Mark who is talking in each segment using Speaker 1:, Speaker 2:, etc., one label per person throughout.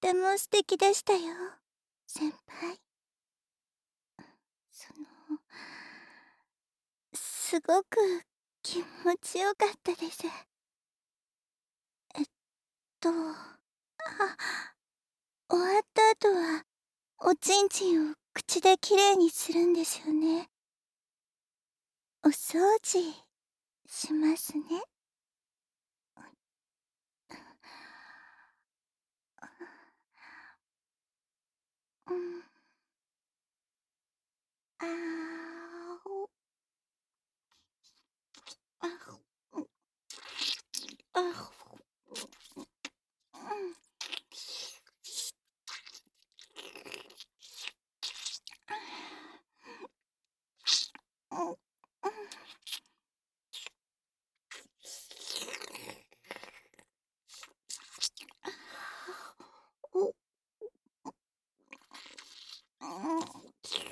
Speaker 1: ても素敵でしたよ、先輩。その、すごく気持ちよかったです。終わった後は、おちんちんを口できれいにするんですよね。お掃除しますね。うん。あお、あほ、うん、あほ、うん。うん、うん。お、うん。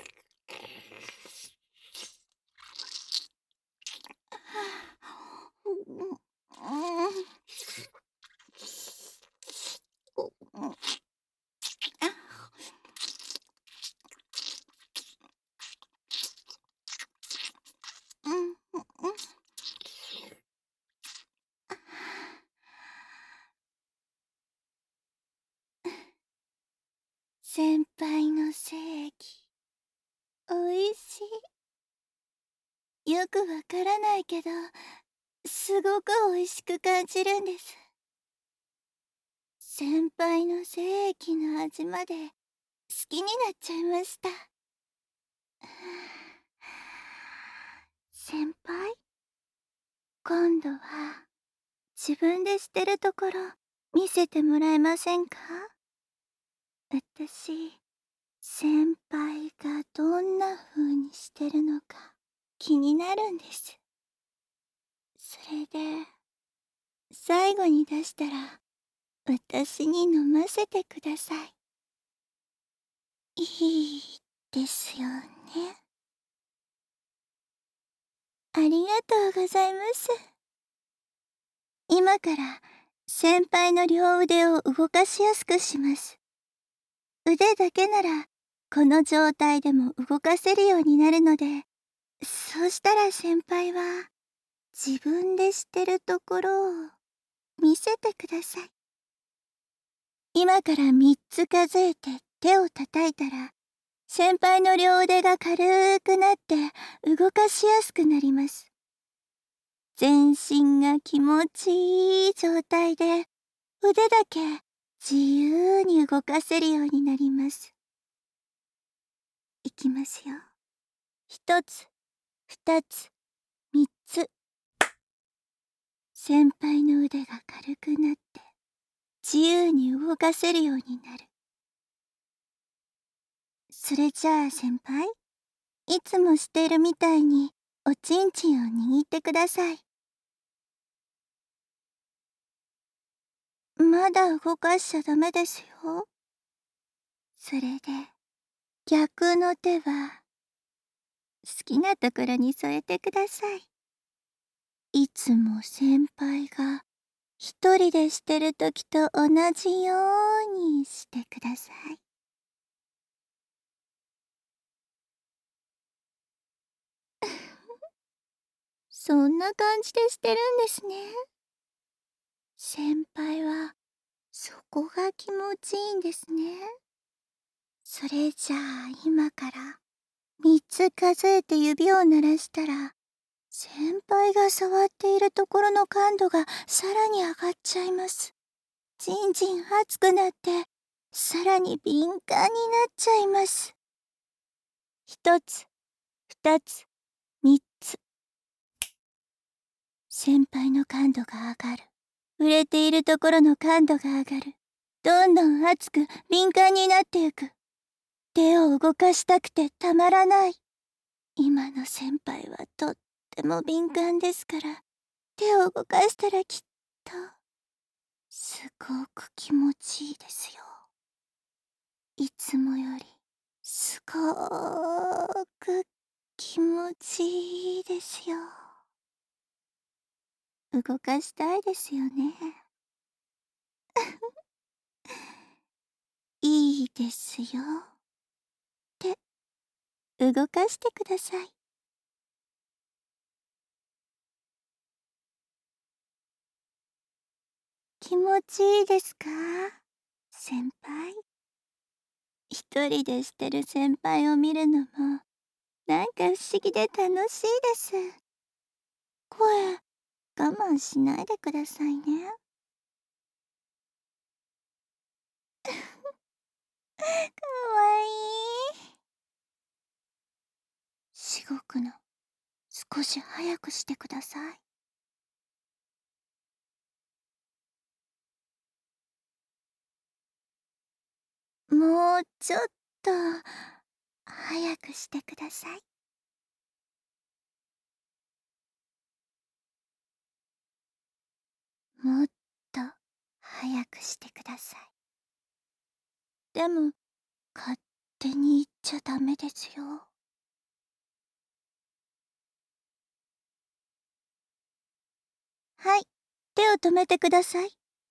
Speaker 1: うん、うん。お、うん。うん、うん、うん。先輩の精液、おいしい。よくわからないけど、すごく美味しく感じるんです。先輩の精液の味まで好きになっちゃいました。先輩、今度は自分でしてるところ見せてもらえませんか？私、先輩がどんな風にしてるのか気になるんです。それで、最後に出したら私に飲ませてください。いいですよね。ありがとうございます。今から先輩の両腕を動かしやすくします。腕だけならこの状態でも動かせるようになるので、そうしたら先輩は自分でしてるところを見せてください。今から3つ数えて手を叩いたら、先輩の両腕が軽くなって動かしやすくなります。全身が気持ちいい状態で腕だけ自由に動かせるようになります。いきますよ。1つ、2つ、3つ。先輩の腕が軽くなって自由に動かせるようになる。それじゃあ先輩、いつもしているみたいにおちんちんを握ってください。まだ動かしちゃダメですよ。それで、逆の手は好きなところに添えてください。いつも先輩が一人でしてるときと同じようにしてください。そんな感じでしてるんですね。先輩はそこが気持ちいいんですね。それじゃあ今から3つ数えて指を鳴らしたら、先輩が触っているところの感度がさらに上がっちゃいます。じんじん熱くなって、さらに敏感になっちゃいます。1つ、2つ、3つ。先輩の感度が上がる。触れているところの感度が上がる。どんどん熱く敏感になっていく。手を動かしたくてたまらない。今の先輩はとっても敏感ですから、手を動かしたらきっと、すごく気持ちいいですよ。いつもより、すごーく気持ちいいですよ。動かしたいですよね。 ですよ。手、動かしてください。気持ちいいですか、先輩。一人でしてる先輩を見るのも、なんか不思議で楽しいです。声、我慢しないでくださいね。かわいい。しごくの、少し早くしてください。もうちょっと、早くしてください。もっと、早くしてください。でも、勝手に言っちゃダメですよ。はい、手を止めてください。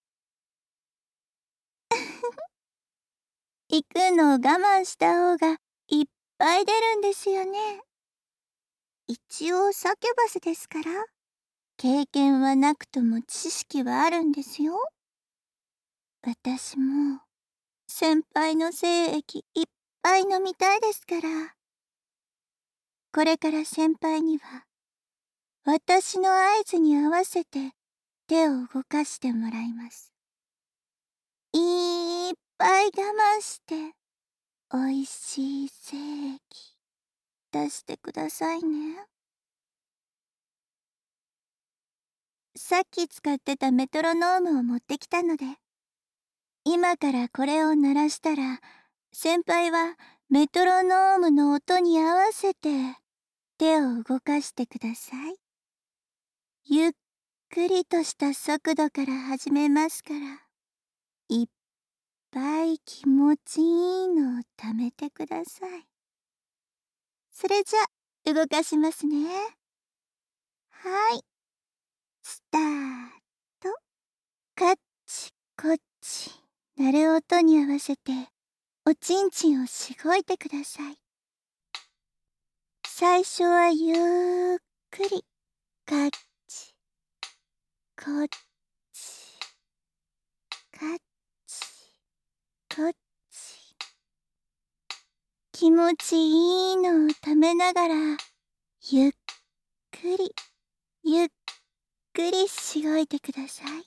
Speaker 1: 行くのを我慢した方がいっぱい出るんですよね。一応サキュバスですから、経験はなくとも知識はあるんですよ。私も先輩の精液いっぱい飲みたいですから、これから先輩には私の合図に合わせて手を動かしてもらいます。いっぱい我慢しておいしい精液出してくださいね。さっき使ってたメトロノームを持ってきたので、今からこれを鳴らしたら、先輩はメトロノームの音に合わせて手を動かしてください。ゆっくりとした速度から始めますから、いっぱい気持ちいいのを貯めてください。それじゃ、動かしますね。はい、スタート。カッチコッチ鳴る音に合わせておちんちんをしごいてください。最初はゆっくりカッチコッチカッチコッチ、気持ちいいのをためながらゆっくりゆっくりしごいてください。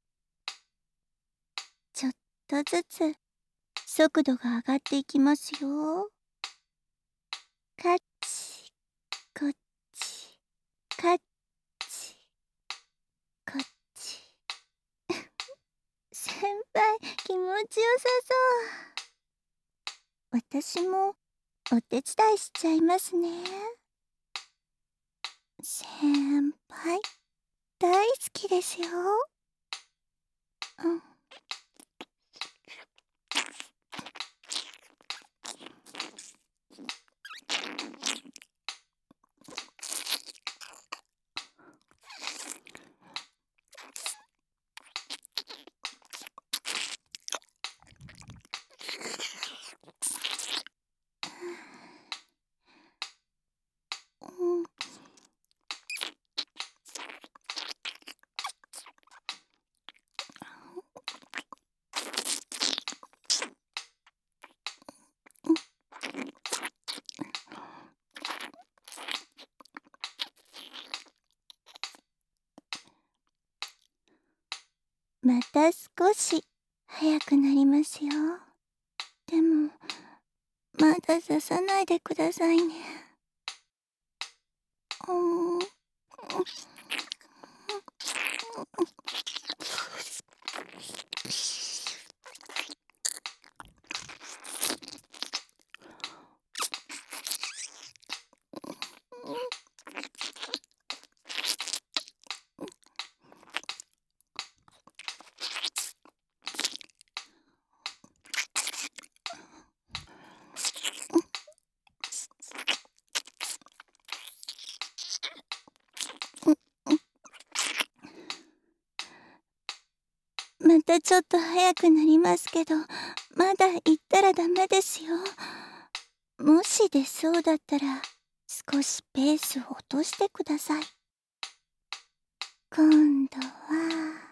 Speaker 1: ちょっとずつ速度が上がっていきますよ。カッチコッチカッチコッチ。先輩、気持ちよさそう。私もお手伝いしちゃいますね。先輩、大好きですよ。うん。うん、また少し早くなりますよ。でも、まだ刺さないでくださいね。うん。 たちょっと早くなりますけど、まだ行ったらダメですよ。もし出そうだったら、少しペースを落としてください。今度は、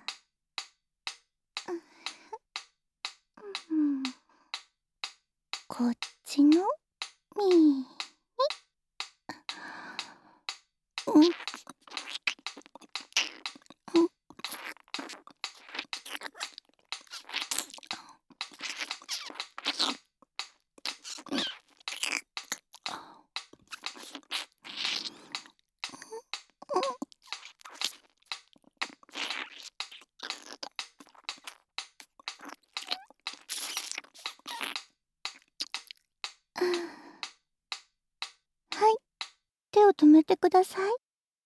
Speaker 1: うん、こっちの右。うん、うん、はい、手を止めてください。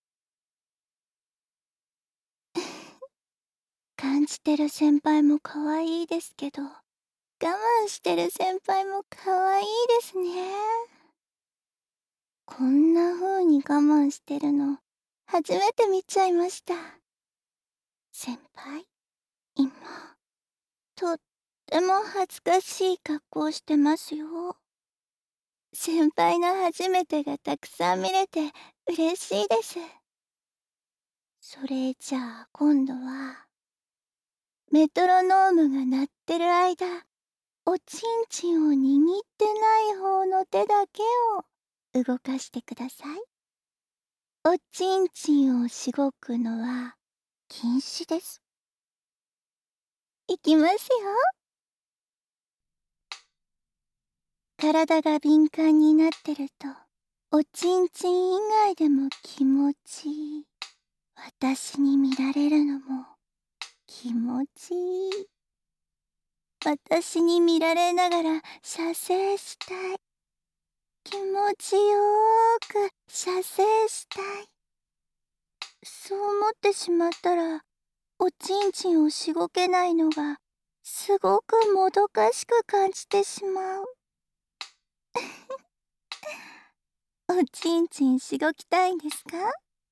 Speaker 1: 感じてる先輩も可愛いですけど、我慢してる先輩も可愛いですね。こんな風に我慢してるの、初めて見ちゃいました。先輩、今、とっても恥ずかしい格好してますよ。先輩の初めてがたくさん見れて嬉しいです。それじゃあ今度は、メトロノームが鳴ってる間、おちんちんを握ってない方の手だけを動かしてください。おちんちんをしごくのは禁止です。いきますよ。体が敏感になってると、おちんちん以外でも気持ちいい。私に見られるのも気持ちいい。私に見られながら射精したい。気持ちよーく射精したい。そう思ってしまったら、おちんちんをしごけないのがすごくもどかしく感じてしまう。おちんちんしごきたいんですか？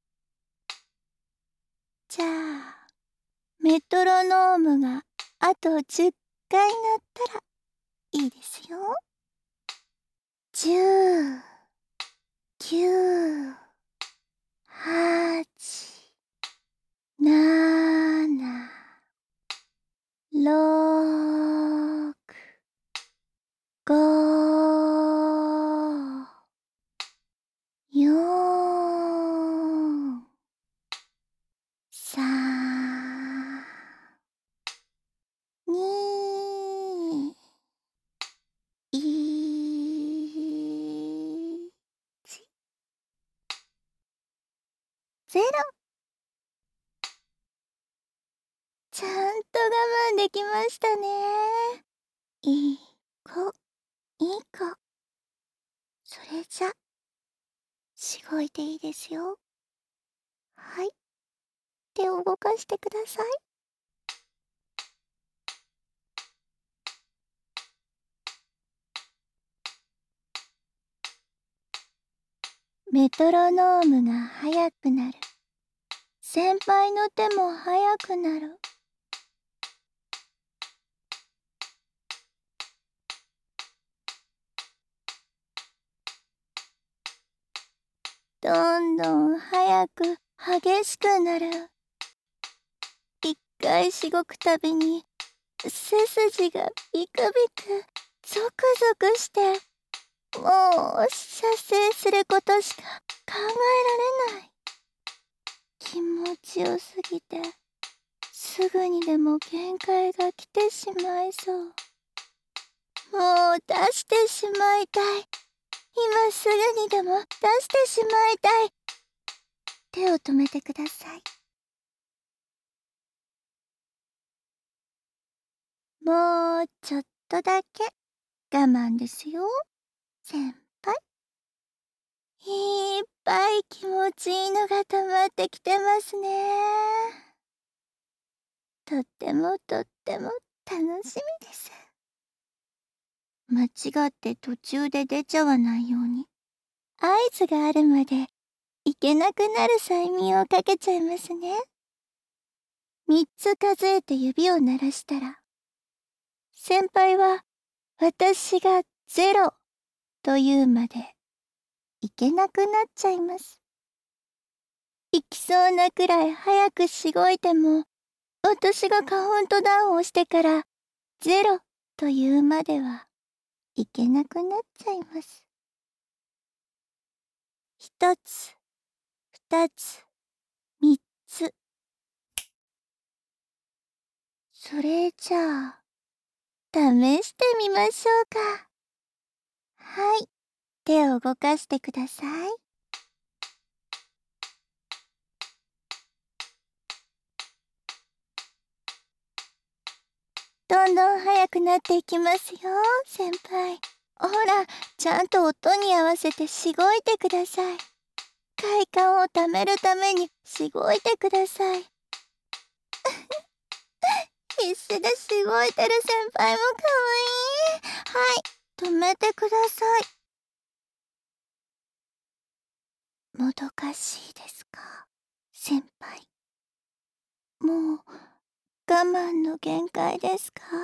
Speaker 1: じゃあ、メトロノームがあと10回鳴ったらいいですよ。10、9、8、7、6、5、4、3、2、1、0。ちゃんと我慢できましたね。いい子、いい子。それじゃ、しごいていいですよ。はい。手を動かしてください。メトロノームが速くなる。先輩の手も速くなる。どんどん速く激しくなる。一回しごくたびに背筋がビクビクゾクゾクして、もう射精することしか考えられない。気持ちよすぎてすぐにでも限界が来てしまいそう。もう出してしまいたい。今すぐにでも出してしまいたい。手を止めてください。もうちょっとだけ我慢ですよ、先輩。いっぱい気持ちいいのが溜まってきてますね。とってもとっても楽しみです。間違って途中で出ちゃわないように、合図があるまでいけなくなる催眠をかけちゃいますね。 3つ数えて指を鳴らしたら、先輩は私が0というまでいけなくなっちゃいます。行きそうなくらい早くしごいても、私がカウントダウンをしてから0というまではいけなくなっちゃいます。1つ、2つ、3つ。それじゃあ、試してみましょうか。はい、手を動かしてください。どんどん速くなっていきますよ、先輩。ほら、ちゃんと音に合わせてしごいてください。快感をためるためにしごいてください。必死でしごいてる先輩もかわいい。はい、止めてください。もどかしいですか、先輩。もう我慢の限界ですか？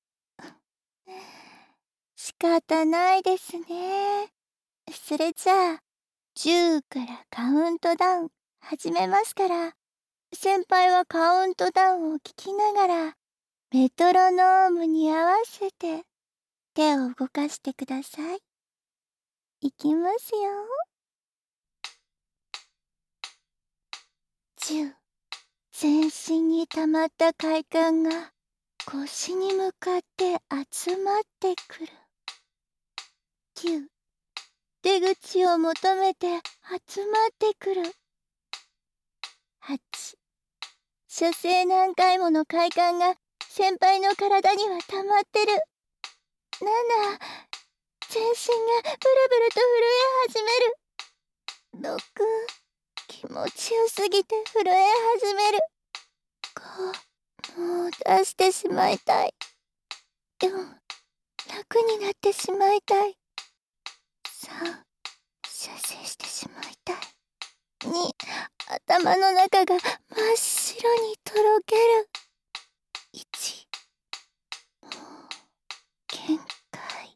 Speaker 1: 仕方ないですね。それじゃあ、10からカウントダウン始めますから、先輩はカウントダウンを聞きながら、メトロノームに合わせて手を動かしてください。いきますよ。10、全身に溜まった快感が腰に向かって集まってくる。9、出口を求めて集まってくる。8、射精何回もの快感が先輩の体には溜まってる。7、全身がブルブルと震え始める。6、気持ちよすぎて震え始める。5、もう出してしまいたい。4、楽になってしまいたい。3、射精してしまいたい。2、頭の中が真っ白にとろける。1、もう限界。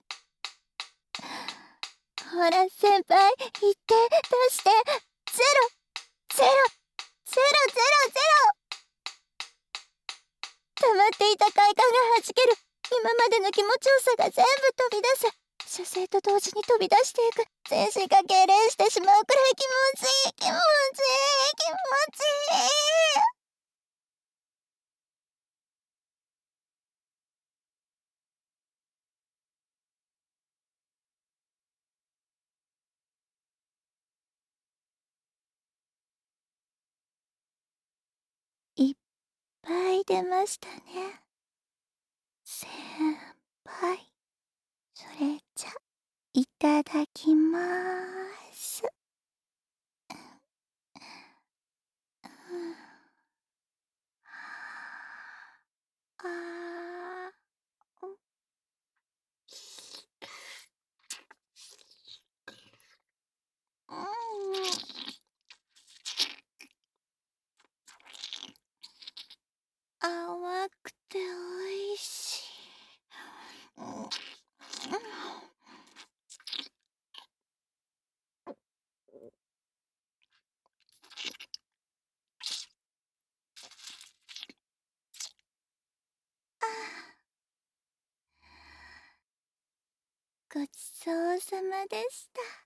Speaker 1: ほら先輩、言って出して。ゼロゼロゼロゼロゼロ。溜まっていた快感がはじける。今までの気持ちよさが全部飛び出す。射精と同時に飛び出していく。全身が痙攣してしまうくらい気持ちいい気持ちいい気持ちいい。いっぱい出ましたね、先輩。それじゃ、いただきまーす。うん、あー、うん、淡くておいしい。うん、うん、ごちそうさまでした。